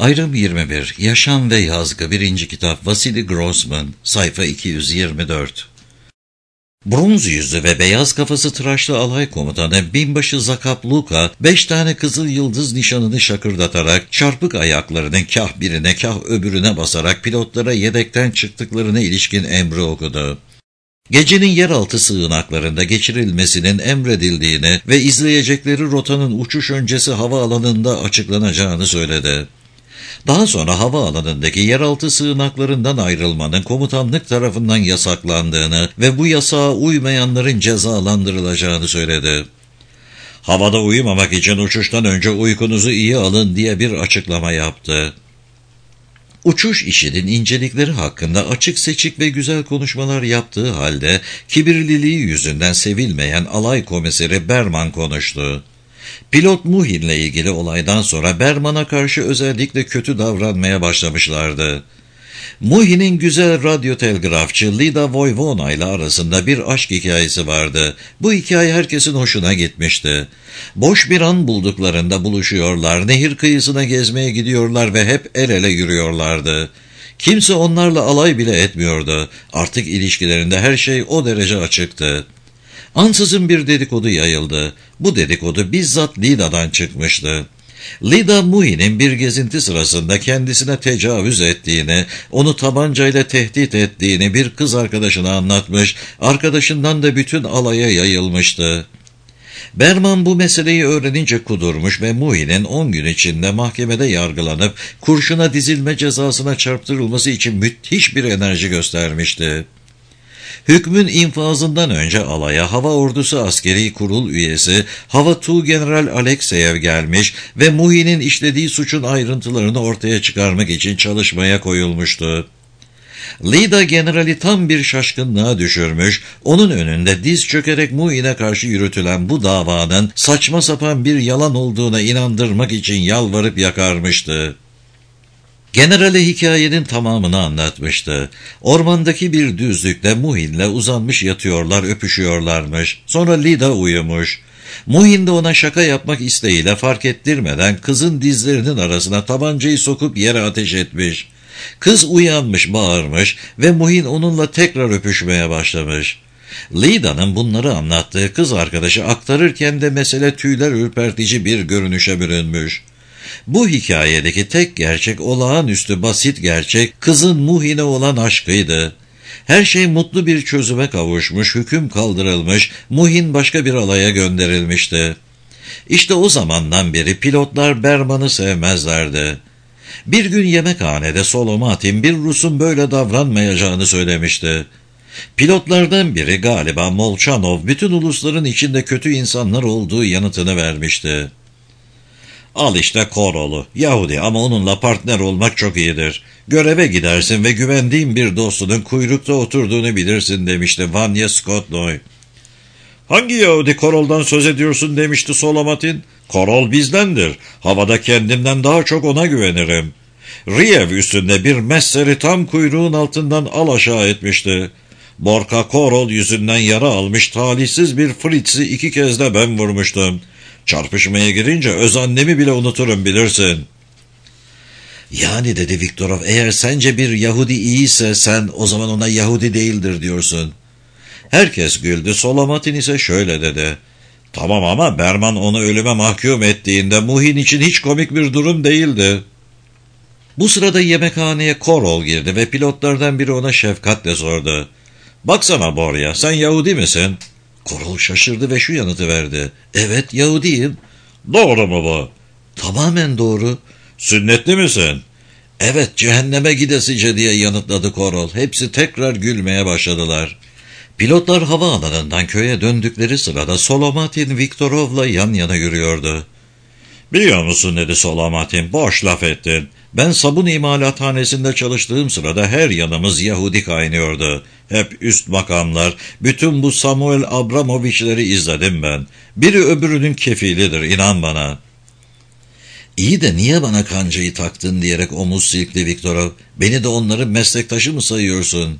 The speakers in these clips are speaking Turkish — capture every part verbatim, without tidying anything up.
Ayrım yirmi bir. Yaşam ve Yazgı birinci kitap Vasily Grossman sayfa iki yüz yirmi dört. Bronz yüzlü ve beyaz kafası tıraşlı alay komutanı binbaşı Zakap Luka, beş tane kızıl yıldız nişanını şakırdatarak, çarpık ayaklarının kah birine kah öbürüne basarak pilotlara yedekten çıktıklarına ilişkin emri okudu. Gecenin yeraltı sığınaklarında geçirilmesinin emredildiğini ve izleyecekleri rotanın uçuş öncesi havaalanında açıklanacağını söyledi. Daha sonra havaalanındaki yeraltı sığınaklarından ayrılmanın komutanlık tarafından yasaklandığını ve bu yasağa uymayanların cezalandırılacağını söyledi. Havada uyumamak için uçuştan önce uykunuzu iyi alın diye bir açıklama yaptı. Uçuş işinin incelikleri hakkında açık seçik ve güzel konuşmalar yaptığı halde kibirliliği yüzünden sevilmeyen alay komiseri Berman konuştu. Pilot Muhin'le ilgili olaydan sonra Berman'a karşı özellikle kötü davranmaya başlamışlardı. Muhin'in güzel radyo telgrafçı Lida Voyvona ile arasında bir aşk hikayesi vardı. Bu hikaye herkesin hoşuna gitmişti. Boş bir an bulduklarında buluşuyorlar, nehir kıyısına gezmeye gidiyorlar ve hep el ele yürüyorlardı. Kimse onlarla alay bile etmiyordu. Artık ilişkilerinde her şey o derece açıktı. Ansızın bir dedikodu yayıldı. Bu dedikodu bizzat Lida'dan çıkmıştı. Lida, Muhin'in bir gezinti sırasında kendisine tecavüz ettiğini, onu tabancayla tehdit ettiğini bir kız arkadaşına anlatmış, arkadaşından da bütün alaya yayılmıştı. Berman bu meseleyi öğrenince kudurmuş ve Muhin'in on gün içinde mahkemede yargılanıp kurşuna dizilme cezasına çarptırılması için müthiş bir enerji göstermişti. Hükmün infazından önce alaya Hava Ordusu Askeri Kurul üyesi Hava Tuğgeneral Alekseyev gelmiş ve Muhin'in işlediği suçun ayrıntılarını ortaya çıkarmak için çalışmaya koyulmuştu. Lida generali tam bir şaşkınlığa düşürmüş, onun önünde diz çökerek Muhin'e karşı yürütülen bu davanın saçma sapan bir yalan olduğuna inandırmak için yalvarıp yakarmıştı. Generale hikayenin tamamını anlatmıştı. Ormandaki bir düzlükte Muhin'le uzanmış yatıyorlar, öpüşüyorlarmış. Sonra Lida uyumuş. Muhin de ona şaka yapmak isteğiyle fark ettirmeden kızın dizlerinin arasına tabancayı sokup yere ateş etmiş. Kız uyanmış, bağırmış ve Muhin onunla tekrar öpüşmeye başlamış. Lida'nın bunları anlattığı kız arkadaşı aktarırken de mesele tüyler ürpertici bir görünüşe bürünmüş. Bu hikayedeki tek gerçek, olağanüstü basit gerçek, kızın Muhin'e olan aşkıydı. Her şey mutlu bir çözüme kavuşmuş, hüküm kaldırılmış, Muhin başka bir alaya gönderilmişti. İşte o zamandan beri pilotlar Berman'ı sevmezlerdi. Bir gün yemekhanede Solomatin bir Rus'un böyle davranmayacağını söylemişti. Pilotlardan biri, galiba Molchanov, bütün ulusların içinde kötü insanlar olduğu yanıtını vermişti. Al işte Korol'u, Yahudi ama onunla partner olmak çok iyidir. Göreve gidersin ve güvendiğin bir dostunun kuyrukta oturduğunu bilirsin demişti Vanya Skotnoy. Hangi Yahudi Korol'dan söz ediyorsun demişti Solomatin. Korol bizdendir. Havada kendimden daha çok ona güvenirim. Riev üstünde bir Messer'i tam kuyruğun altından al aşağı etmişti. Borka Korol yüzünden yara almış talihsiz bir Fritz'i iki kez de ben vurmuştum. Çarpışmaya girince öz annemi bile unuturum bilirsin. Yani dedi Viktorov, eğer sence bir Yahudi iyiyse sen o zaman ona Yahudi değildir diyorsun. Herkes güldü. Solomatin ise şöyle dedi. Tamam ama Berman onu ölüme mahkum ettiğinde Muhin için hiç komik bir durum değildi. Bu sırada yemekhaneye Korol girdi ve pilotlardan biri ona şefkatle sordu. Baksana Borya, sen Yahudi misin? Korol şaşırdı ve şu yanıtı verdi. Evet, Yahudiyim. Doğru mu bu? Tamamen doğru. Sünnetli misin? Evet, cehenneme gidesice diye yanıtladı Korol. Hepsi tekrar gülmeye başladılar. Pilotlar havaalanından köye döndükleri sırada Solomatin Viktorov'la yan yana yürüyordu. Biliyor musun dedi Solomatin, boş laf ettin. Ben sabun imalathanesinde çalıştığım sırada her yanımız Yahudi kaynıyordu. Hep üst makamlar, bütün bu Samuel Abramovich'leri izledim ben. Biri öbürünün kefilidir, inan bana. İyi de niye bana kancayı taktın diyerek omuz silkti Viktorov. Beni de onların meslektaşı mı sayıyorsun?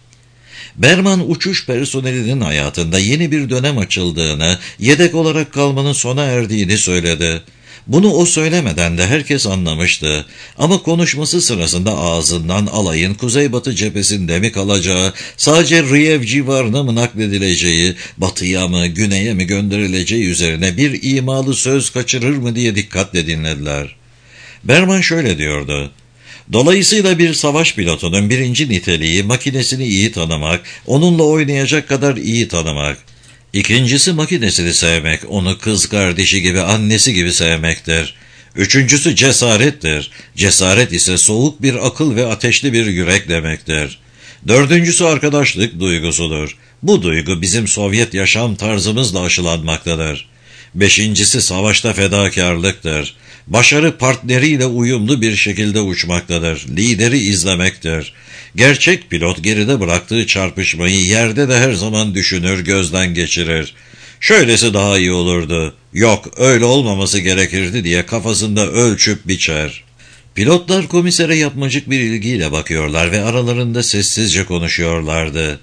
Berman uçuş personelinin hayatında yeni bir dönem açıldığını, yedek olarak kalmanın sona erdiğini söyledi. Bunu o söylemeden de herkes anlamıştı. Ama konuşması sırasında ağzından alayın kuzeybatı cephesinde mi kalacağı, sadece Riev civarına mı nakledileceği, batıya mı, güneye mi gönderileceği üzerine bir imalı söz kaçırır mı diye dikkatle dinlediler. Berman şöyle diyordu: "Dolayısıyla bir savaş pilotunun birinci niteliği makinesini iyi tanımak, onunla oynayacak kadar iyi tanımak. İkincisi makinesini sevmek, onu kız kardeşi gibi, annesi gibi sevmektir. Üçüncüsü cesarettir. Cesaret ise soğuk bir akıl ve ateşli bir yürek demektir. Dördüncüsü arkadaşlık duygusudur. Bu duygu bizim Sovyet yaşam tarzımızla aşılanmaktadır. Beşincisi savaşta fedakarlıktır. Başarı partneriyle uyumlu bir şekilde uçmaktadır. Lideri izlemektir. Gerçek pilot geride bıraktığı çarpışmayı yerde de her zaman düşünür, gözden geçirir. Şöylesi daha iyi olurdu, yok öyle olmaması gerekirdi diye kafasında ölçüp biçer." Pilotlar komisere yapmacık bir ilgiyle bakıyorlar ve aralarında sessizce konuşuyorlardı.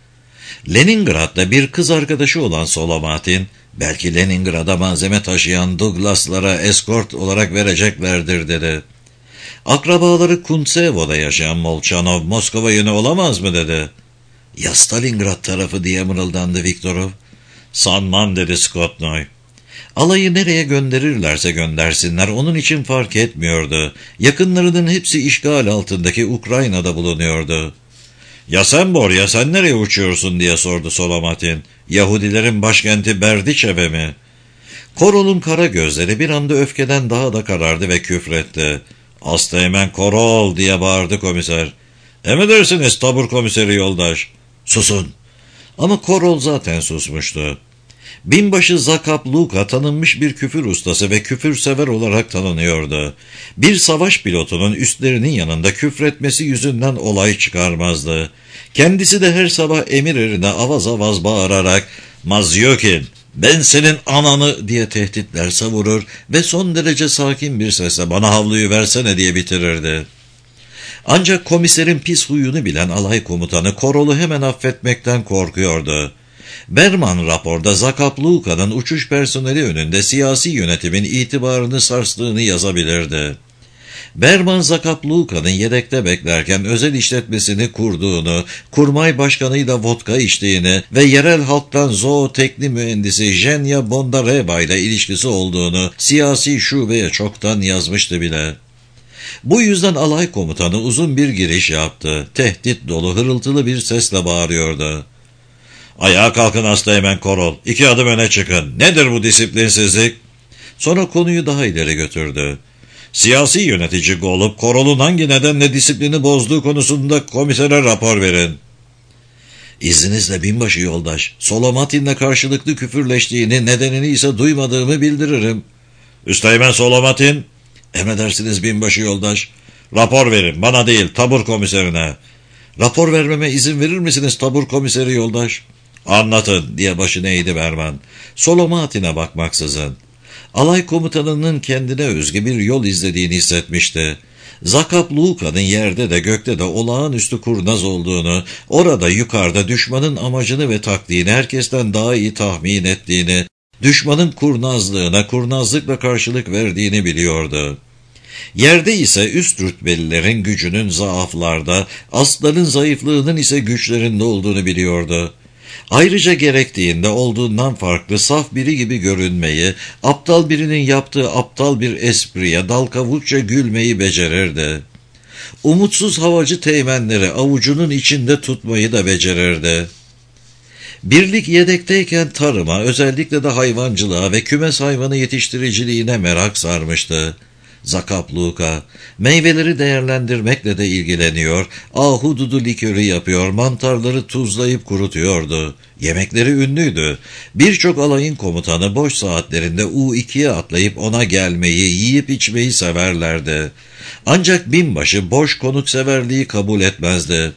Leningrad'da bir kız arkadaşı olan Solomatin, belki Leningrad'a malzeme taşıyan Douglas'lara eskort olarak vereceklerdir dedi. Akrabaları Kuntsevo'da yaşayan Molchanov Moskova yönü olamaz mı dedi. "Ya Stalingrad tarafı?" diye mırıldandı Viktorov. "Sanmam," dedi Skotnoy. Alayı nereye gönderirlerse göndersinler onun için fark etmiyordu. Yakınlarının hepsi işgal altındaki Ukrayna'da bulunuyordu. "Ya sen Borya, sen nereye uçuyorsun?" diye sordu Solomatin. "Yahudilerin başkenti Berdiçev'e mi?" Korol'un kara gözleri bir anda öfkeden daha da karardı ve küfretti. "Asteğmen Korol!" diye bağırdı komiser. "Emredersiniz tabur komiseri yoldaş." "Susun!" Ama Korol zaten susmuştu. Binbaşı Zakap Luka tanınmış bir küfür ustası ve küfürsever olarak tanınıyordu. Bir savaş pilotunun üstlerinin yanında küfretmesi yüzünden olay çıkarmazdı. Kendisi de her sabah emir erine avaz avaz bağırarak "Mazyokin, ben senin ananı" diye tehditler savurur ve son derece sakin bir sesle "bana havluyu versene" diye bitirirdi. Ancak komiserin pis huyunu bilen alay komutanı Korol'u hemen affetmekten korkuyordu. Berman raporda Zakap Luka'nın uçuş personeli önünde siyasi yönetimin itibarını sarstığını yazabilirdi. Berman Zakap Luka'nın yedekte beklerken özel işletmesini kurduğunu, kurmay başkanıyla vodka içtiğini ve yerel halktan zootekni mühendisi Zhenya Bondareva ile ilişkisi olduğunu siyasi şubeye çoktan yazmıştı bile. Bu yüzden alay komutanı uzun bir giriş yaptı. Tehdit dolu hırıltılı bir sesle bağırıyordu. "Ayağa kalkın Asteğmen Korol, iki adım öne çıkın. Nedir bu disiplinsizlik?" Sonra konuyu daha ileri götürdü. "Siyasi yönetici Golub, Korol'un hangi nedenle disiplini bozduğu konusunda komisere rapor verin." "İzninizle binbaşı yoldaş, Solomatin'le karşılıklı küfürleştiğini, nedenini ise duymadığımı bildiririm." "Üsteğmen Solomatin?" "Emredersiniz binbaşı yoldaş." "Rapor verin, bana değil tabur komiserine." "Rapor vermeme izin verir misiniz tabur komiseri yoldaş?" "Anlatın," diye başını eğdi Berman, Solomatin'e bakmaksızın. Alay komutanının kendine özgü bir yol izlediğini hissetmişti. Zakap Luka'nın yerde de gökte de olağanüstü kurnaz olduğunu, orada yukarıda düşmanın amacını ve taktiğini herkesten daha iyi tahmin ettiğini, düşmanın kurnazlığına kurnazlıkla karşılık verdiğini biliyordu. Yerde ise üst rütbelilerin gücünün zaaflarda, aslanın zayıflığının ise güçlerinde olduğunu biliyordu. Ayrıca gerektiğinde olduğundan farklı saf biri gibi görünmeyi, aptal birinin yaptığı aptal bir espriye dal kavukça gülmeyi becerirdi. Umutsuz havacı teğmenleri avucunun içinde tutmayı da becerirdi. Birlik yedekteyken tarıma, özellikle de hayvancılığa ve kümes hayvanı yetiştiriciliğine merak sarmıştı. Zakap Luka, meyveleri değerlendirmekle de ilgileniyor, ahududu likörü yapıyor, mantarları tuzlayıp kurutuyordu. Yemekleri ünlüydü. Birçok alayın komutanı boş saatlerinde U ikiye atlayıp ona gelmeyi, yiyip içmeyi severlerdi. Ancak binbaşı boş konukseverliği kabul etmezdi.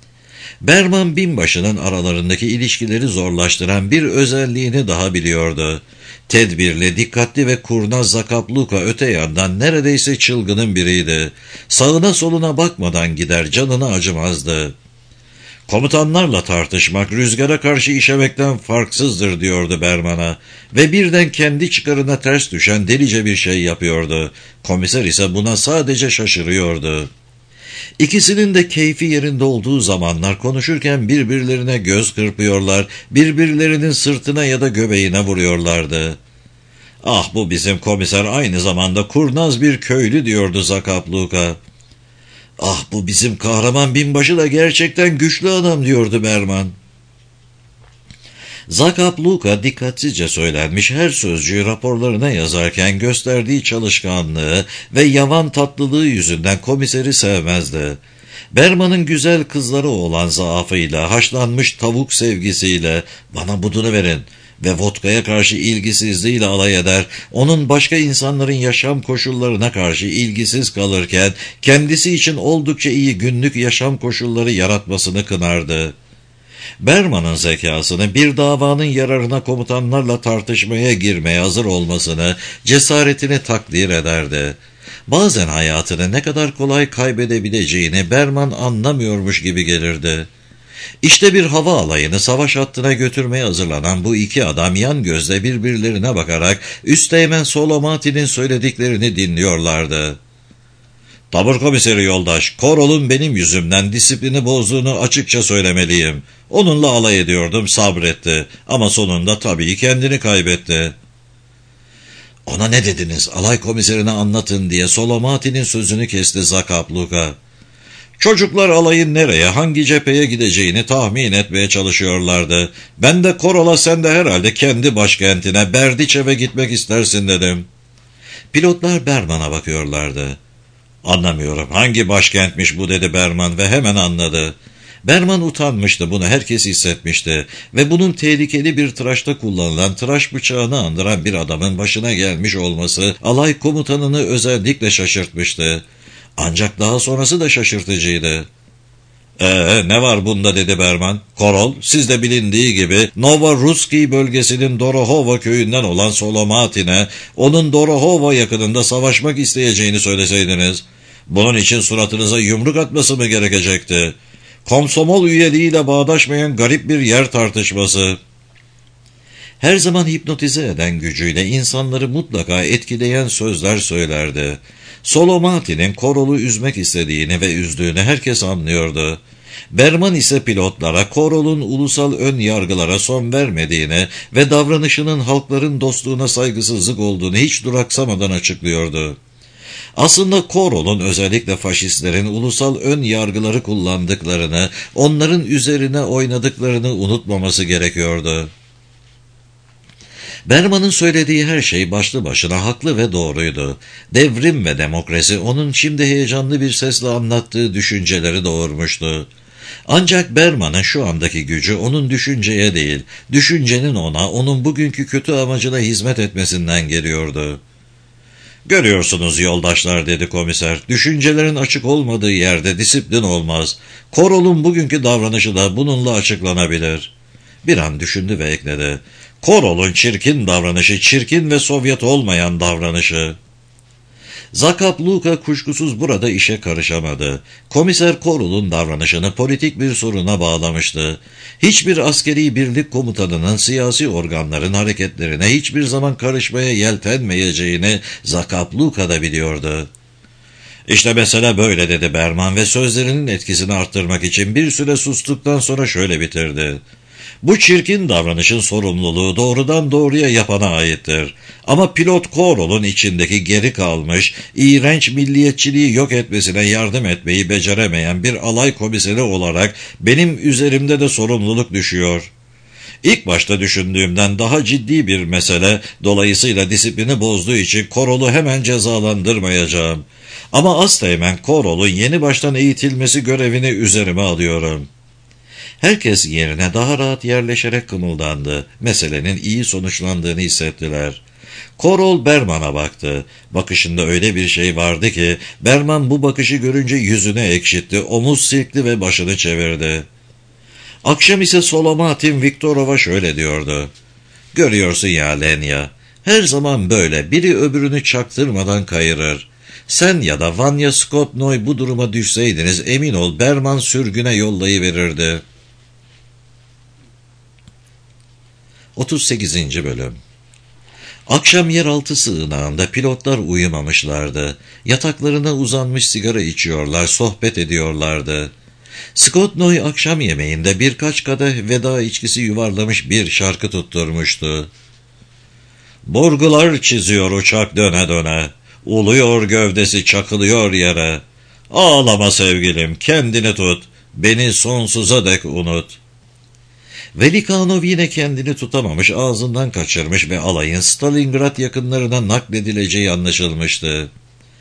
Berman binbaşının aralarındaki ilişkileri zorlaştıran bir özelliğini daha biliyordu. Tedbirli, dikkatli ve kurnaz Zakap Luka öte yandan neredeyse çılgının biriydi. Sağına soluna bakmadan gider, canına acımazdı. Komutanlarla tartışmak rüzgara karşı işemekten farksızdır diyordu Berman'a ve birden kendi çıkarına ters düşen delice bir şey yapıyordu. Komiser ise buna sadece şaşırıyordu. İkisinin de keyfi yerinde olduğu zamanlar konuşurken birbirlerine göz kırpıyorlar, birbirlerinin sırtına ya da göbeğine vuruyorlardı. "Ah, bu bizim komiser aynı zamanda kurnaz bir köylü," diyordu Zakap Luka. "Ah, bu bizim kahraman binbaşı da gerçekten güçlü adam," diyordu Berman. Zakap Luka dikkatsizce söylenmiş her sözcüğü raporlarına yazarken gösterdiği çalışkanlığı ve yavan tatlılığı yüzünden komiseri sevmezdi. Berman'ın güzel kızları olan zaafıyla, haşlanmış tavuk sevgisiyle, "Bana budunu verin," ve vodkaya karşı ilgisizliğiyle alay eder, onun başka insanların yaşam koşullarına karşı ilgisiz kalırken, kendisi için oldukça iyi günlük yaşam koşulları yaratmasını kınardı. Berman'ın zekasını, bir davanın yararına komutanlarla tartışmaya girmeye hazır olmasını, cesaretini takdir ederdi. Bazen hayatını ne kadar kolay kaybedebileceğini Berman anlamıyormuş gibi gelirdi. İşte bir hava alayını savaş hattına götürmeye hazırlanan bu iki adam yan gözle birbirlerine bakarak Üsteğmen Solomati'nin söylediklerini dinliyorlardı. "Tabur komiseri yoldaş, Korol'un benim yüzümden disiplini bozduğunu açıkça söylemeliyim. Onunla alay ediyordum, sabretti ama sonunda tabii kendini kaybetti." "Ona ne dediniz, alay komiserine anlatın," diye Solomati'nin sözünü kesti Zakap Luka. "Çocuklar alayın nereye, hangi cepheye gideceğini tahmin etmeye çalışıyorlardı. Ben de Korol'a sen de herhalde kendi başkentine Berdiçev'e gitmek istersin dedim." Pilotlar Berman'a bakıyorlardı. "Anlamıyorum, hangi başkentmiş bu," dedi Berman ve hemen anladı. Berman utanmıştı, bunu herkes hissetmişti ve bunun tehlikeli bir tıraşta kullanılan tıraş bıçağını andıran bir adamın başına gelmiş olması alay komutanını özellikle şaşırtmıştı. Ancak daha sonrası da şaşırtıcıydı. "Ee, ne var bunda?" dedi Berman. "Korol, sizde bilindiği gibi Novoruski bölgesinin Dorohova köyünden olan Solomatin'e onun Dorohova yakınında savaşmak isteyeceğini söyleseydiniz, bunun için suratınıza yumruk atması mı gerekecekti? Komsomol üyeliğiyle bağdaşmayan garip bir yer tartışması." Her zaman hipnotize eden gücüyle insanları mutlaka etkileyen sözler söylerdi. Solomati'nin Korol'u üzmek istediğini ve üzdüğünü herkes anlıyordu. Berman ise pilotlara Korol'un ulusal ön yargılara son vermediğini ve davranışının halkların dostluğuna saygısızlık olduğunu hiç duraksamadan açıklıyordu. Aslında Korol'un özellikle faşistlerin ulusal ön yargıları kullandıklarını, onların üzerine oynadıklarını unutmaması gerekiyordu. Berman'ın söylediği her şey başlı başına haklı ve doğruydu. Devrim ve demokrasi onun şimdi heyecanlı bir sesle anlattığı düşünceleri doğurmuştu. Ancak Berman'ın şu andaki gücü onun düşünceye değil, düşüncenin ona, onun bugünkü kötü amacına hizmet etmesinden geliyordu. "Görüyorsunuz yoldaşlar," dedi komiser, "düşüncelerin açık olmadığı yerde disiplin olmaz. Korol'un bugünkü davranışı da bununla açıklanabilir." Bir an düşündü ve ekledi. "Korol'un çirkin davranışı, çirkin ve Sovyet olmayan davranışı." Zakap Luka kuşkusuz burada işe karışamadı. Komiser Korol'un davranışını politik bir soruna bağlamıştı. Hiçbir askeri birlik komutanının siyasi organların hareketlerine hiçbir zaman karışmaya yeltenmeyeceğini Zakap Luka da biliyordu. "İşte mesele böyle," dedi Berman ve sözlerinin etkisini arttırmak için bir süre sustuktan sonra şöyle bitirdi. "Bu çirkin davranışın sorumluluğu doğrudan doğruya yapana aittir. Ama pilot Korol'un içindeki geri kalmış, iğrenç milliyetçiliği yok etmesine yardım etmeyi beceremeyen bir alay komiseri olarak benim üzerimde de sorumluluk düşüyor. İlk başta düşündüğümden daha ciddi bir mesele, dolayısıyla disiplini bozduğu için Korol'u hemen cezalandırmayacağım. Ama Asteğmen Korol'un yeni baştan eğitilmesi görevini üzerime alıyorum." Herkes yerine daha rahat yerleşerek kımıldandı. Meselenin iyi sonuçlandığını hissettiler. Korol Berman'a baktı. Bakışında öyle bir şey vardı ki Berman bu bakışı görünce yüzünü ekşitti, omuz silkti ve başını çevirdi. Akşam ise Solomatin Viktorova şöyle diyordu. "Görüyorsun ya Lenya, her zaman böyle biri öbürünü çaktırmadan kayırır. Sen ya da Vanya Skotnoy bu duruma düşseydiniz emin ol Berman sürgüne yollayıverirdi." otuz sekizinci Bölüm. Akşam yeraltı sığınağında pilotlar uyumamışlardı. Yataklarına uzanmış sigara içiyorlar, sohbet ediyorlardı. Scott Noy akşam yemeğinde birkaç kadeh veda içkisi yuvarlamış bir şarkı tutturmuştu. Burgular çiziyor uçak döne döne, uluyor gövdesi çakılıyor yere. Ağlama sevgilim, kendini tut, beni sonsuza dek unut. Velikanov yine kendini tutamamış, ağzından kaçırmış ve alayın Stalingrad yakınlarına nakledileceği anlaşılmıştı.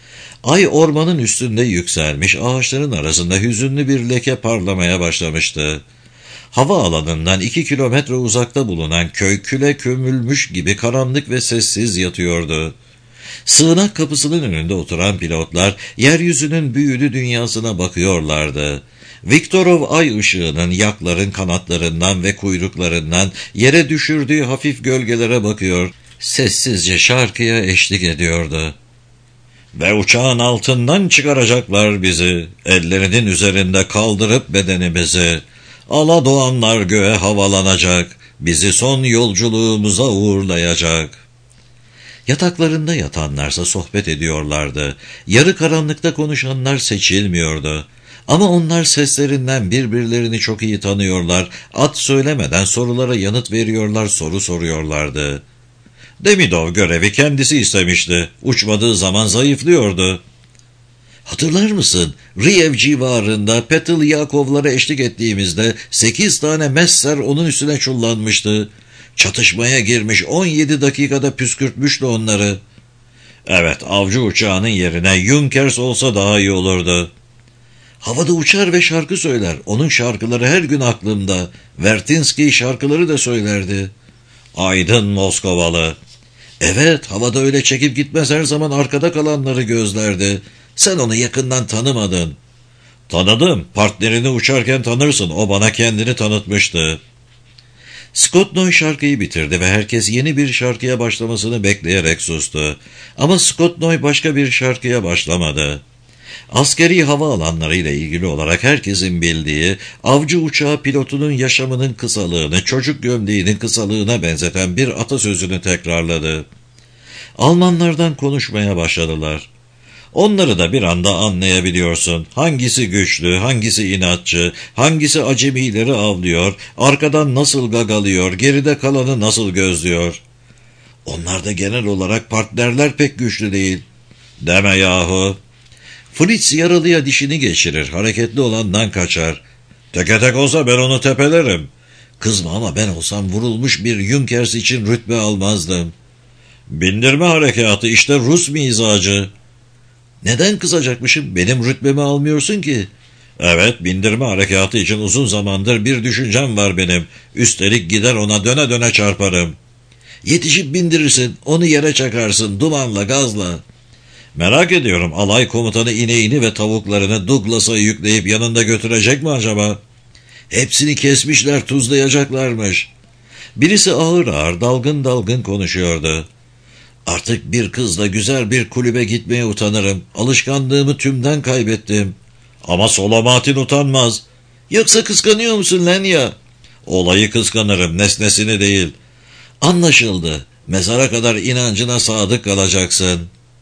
Ay ormanın üstünde yükselmiş, ağaçların arasında hüzünlü bir leke parlamaya başlamıştı. Havaalanından iki kilometre uzakta bulunan köy küle kömülmüş gibi karanlık ve sessiz yatıyordu. Sığınak kapısının önünde oturan pilotlar yeryüzünün büyülü dünyasına bakıyorlardı. Viktorov ay ışığının yakların kanatlarından ve kuyruklarından yere düşürdüğü hafif gölgelere bakıyor, sessizce şarkıya eşlik ediyordu. Ve uçağın altından çıkaracaklar bizi, ellerinin üzerinde kaldırıp bedenimizi. Ala doğanlar göğe havalanacak, bizi son yolculuğumuza uğurlayacak. Yataklarında yatanlarsa sohbet ediyorlardı. Yarı karanlıkta konuşanlar seçilmiyordu. Ama onlar seslerinden birbirlerini çok iyi tanıyorlar, ad söylemeden sorulara yanıt veriyorlar, soru soruyorlardı. Demidov görevi kendisi istemişti. Uçmadığı zaman zayıflıyordu. Hatırlar mısın? Riev civarında Petel Yakovlara eşlik ettiğimizde sekiz tane Messer onun üstüne çullanmıştı. Çatışmaya girmiş, on yedi dakikada püskürtmüştü onları. Evet, avcı uçağının yerine Junkers olsa daha iyi olurdu. Havada uçar ve şarkı söyler. Onun şarkıları her gün aklımda. Vertinski şarkıları da söylerdi. Aydın Moskovalı. Evet, havada öyle çekip gitmez, her zaman arkada kalanları gözlerdi. Sen onu yakından tanımadın. Tanıdım, partnerini uçarken tanırsın, o bana kendini tanıtmıştı. Scott Noy şarkıyı bitirdi ve herkes yeni bir şarkıya başlamasını bekleyerek sustu. Ama Scott Noy başka bir şarkıya başlamadı. Askeri havaalanları ile ilgili olarak herkesin bildiği, avcı uçağı pilotunun yaşamının kısalığını, çocuk gömleğinin kısalığına benzeten bir atasözünü tekrarladı. Almanlardan konuşmaya başladılar. Onları da bir anda anlayabiliyorsun. Hangisi güçlü, hangisi inatçı, hangisi acemileri avlıyor, arkadan nasıl gagalıyor, geride kalanı nasıl gözlüyor. Onlar da genel olarak partnerler pek güçlü değil. Deme yahu. Fritz yaralıya dişini geçirir, hareketli olandan kaçar. Teke tek olsa ben onu tepelerim. Kızma ama ben olsam vurulmuş bir Junkers için rütbe almazdım. Bindirme harekatı işte Rus mizacı. Neden kızacakmışım? Benim rütbemi almıyorsun ki. Evet, bindirme harekatı için uzun zamandır bir düşüncem var benim. Üstelik gider ona döne döne çarparım. Yetişip bindirirsin, onu yere çakarsın, dumanla, gazla. Merak ediyorum, alay komutanı ineğini ve tavuklarını Douglas'a yükleyip yanında götürecek mi acaba? Hepsini kesmişler, tuzlayacaklarmış. Birisi ağır ağır, dalgın dalgın konuşuyordu. Artık bir kızla güzel bir kulübe gitmeye utanırım. Alışkanlığımı tümden kaybettim. Ama Solomatin utanmaz. Yoksa kıskanıyor musun lan ya? Olayı kıskanırım, nesnesini değil. Anlaşıldı. Mezara kadar inancına sadık kalacaksın.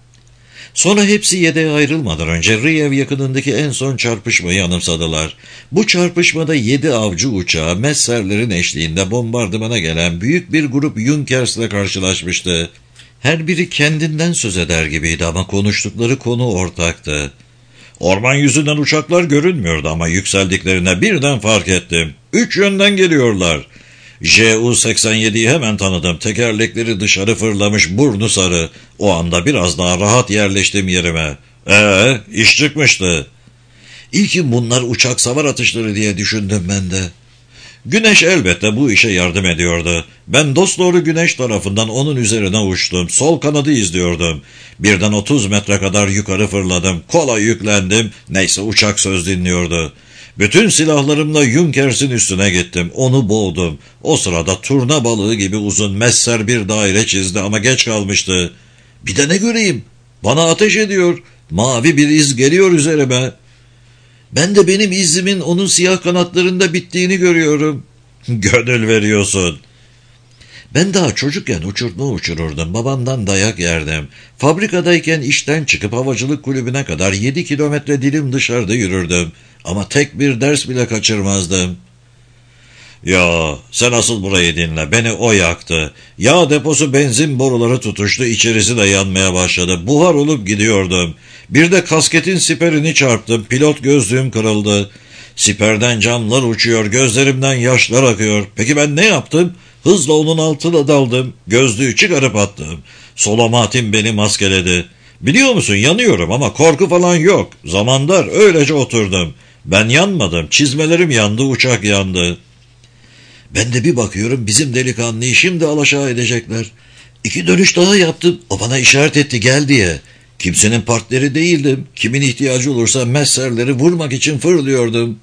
Sonra hepsi yedeğe ayrılmadan önce Riev yakınındaki en son çarpışmayı anımsadılar. Bu çarpışmada yedi avcı uçağı Messerlerin eşliğinde bombardımana gelen büyük bir grup Junkers'le karşılaşmıştı. Her biri kendinden söz eder gibiydi ama konuştukları konu ortaktı. Orman yüzünden uçaklar görünmüyordu ama yükseldiklerine birden fark ettim. Üç yönden geliyorlar. J U seksen yediyi hemen tanıdım. Tekerlekleri dışarı fırlamış, burnu sarı. O anda biraz daha rahat yerleştim yerime. Ee, iş çıkmıştı. İlkin bunlar uçak savar atışları diye düşündüm ben de. Güneş elbette bu işe yardım ediyordu. Ben dosdoğru güneş tarafından onun üzerine uçtum. Sol kanadı izliyordum. Birden otuz metre kadar yukarı fırladım. Kola yüklendim. Neyse uçak söz dinliyordu. Bütün silahlarımla Junkers'in üstüne gittim. Onu boğdum. O sırada turna balığı gibi uzun Messer bir daire çizdi ama geç kalmıştı. Bir de ne göreyim? Bana ateş ediyor. Mavi bir iz geliyor üzerime. Ben de benim izimin onun siyah kanatlarında bittiğini görüyorum. Gönül veriyorsun. Ben daha çocukken uçurtma uçururdum, babamdan dayak yerdim. Fabrikadayken işten çıkıp havacılık kulübüne kadar yedi kilometre dilim dışarıda yürürdüm. Ama tek bir ders bile kaçırmazdım. Ya sen asıl burayı dinle, beni o yaktı. Yağ deposu benzin boruları tutuştu, içerisi de yanmaya başladı. Buhar olup gidiyordum. Bir de kasketin siperini çarptım, pilot gözlüğüm kırıldı. Siperden camlar uçuyor, gözlerimden yaşlar akıyor. Peki ben ne yaptım? Hızla onun altına daldım, gözlüğü çıkarıp attım. Solamatim beni maskeledi. Biliyor musun, yanıyorum ama korku falan yok. Zamandar öylece oturdum. Ben yanmadım, çizmelerim yandı, uçak yandı. Ben de bir bakıyorum bizim delikanlıyı şimdi alaşağı edecekler. İki dönüş daha yaptım, o bana işaret etti gel diye. Kimsenin partneri değildim. Kimin ihtiyacı olursa messerleri vurmak için fırlıyordum.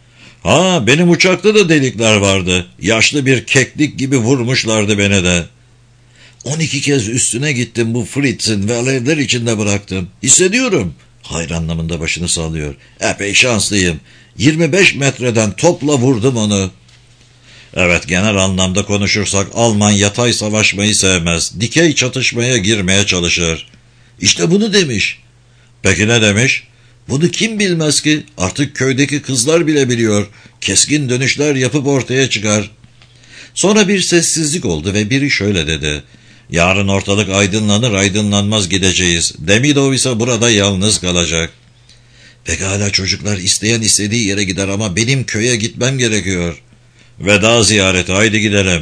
Ha, benim uçakta da delikler vardı. Yaşlı bir keklik gibi vurmuşlardı beni de. On iki kez üstüne gittim bu Fritz'in ve alevler içinde bıraktım. Hissediyorum. Hayır anlamında başını sallıyor. Epey şanslıyım. yirmi beş metreden topla vurdum onu. Evet, genel anlamda konuşursak Alman yatay savaşmayı sevmez. Dikey çatışmaya girmeye çalışır. İşte bunu demiş. Peki ne demiş? Bunu kim bilmez ki? Artık köydeki kızlar bile biliyor. Keskin dönüşler yapıp ortaya çıkar. Sonra bir sessizlik oldu ve biri şöyle dedi. Yarın ortalık aydınlanır aydınlanmaz gideceğiz. Demidov ise burada yalnız kalacak. Pekala çocuklar, isteyen istediği yere gider ama benim köye gitmem gerekiyor. Veda ziyareti, haydi gidelim.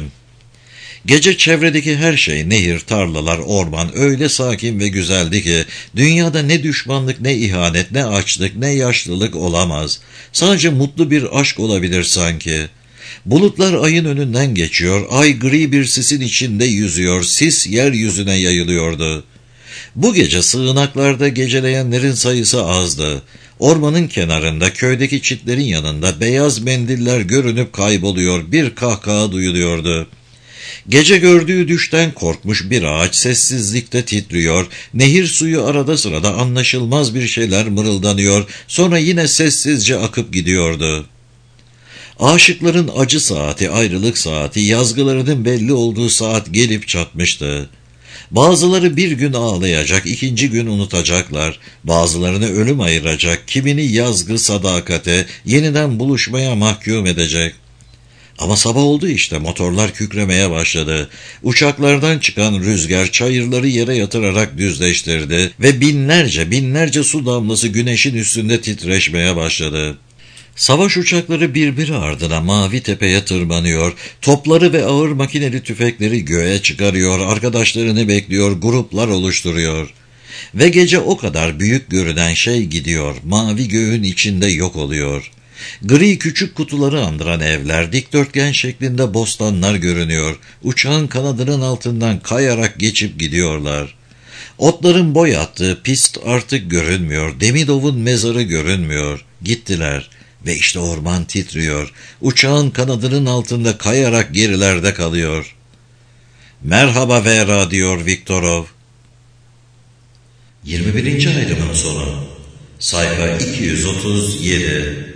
Gece çevredeki her şey, nehir, tarlalar, orman öyle sakin ve güzeldi ki dünyada ne düşmanlık, ne ihanet, ne açlık, ne yaşlılık olamaz. Sadece mutlu bir aşk olabilir sanki. Bulutlar ayın önünden geçiyor, ay gri bir sisin içinde yüzüyor, sis yeryüzüne yayılıyordu. Bu gece sığınaklarda geceleyenlerin sayısı azdı. Ormanın kenarında, köydeki çitlerin yanında beyaz mendiller görünüp kayboluyor, bir kahkaha duyuluyordu. Gece gördüğü düşten korkmuş bir ağaç sessizlikte titriyor, nehir suyu arada sırada anlaşılmaz bir şeyler mırıldanıyor, sonra yine sessizce akıp gidiyordu. Aşıkların acı saati, ayrılık saati, yazgılarının belli olduğu saat gelip çatmıştı. Bazıları bir gün ağlayacak, ikinci gün unutacaklar. Bazılarını ölüm ayıracak, kimini yazgı sadakate, yeniden buluşmaya mahkum edecek. Ama sabah oldu işte, motorlar kükremeye başladı. Uçaklardan çıkan rüzgar çayırları yere yatırarak düzleştirdi ve binlerce binlerce su damlası güneşin üstünde titreşmeye başladı. Savaş uçakları birbiri ardına mavi tepeye tırmanıyor, topları ve ağır makineli tüfekleri göğe çıkarıyor, arkadaşlarını bekliyor, gruplar oluşturuyor. Ve gece o kadar büyük görünen şey gidiyor, mavi göğün içinde yok oluyor. Gri küçük kutuları andıran evler, dikdörtgen şeklinde bostanlar görünüyor, uçağın kanadının altından kayarak geçip gidiyorlar. Otların boy attığı pist artık görünmüyor, Demidov'un mezarı görünmyor, gittiler. Ve işte orman titriyor, uçağın kanadının altında kayarak gerilerde kalıyor. Merhaba Vera diyor Viktorov. yirmi birinci ayrımın sonu. Sayfa iki yüz otuz yedi.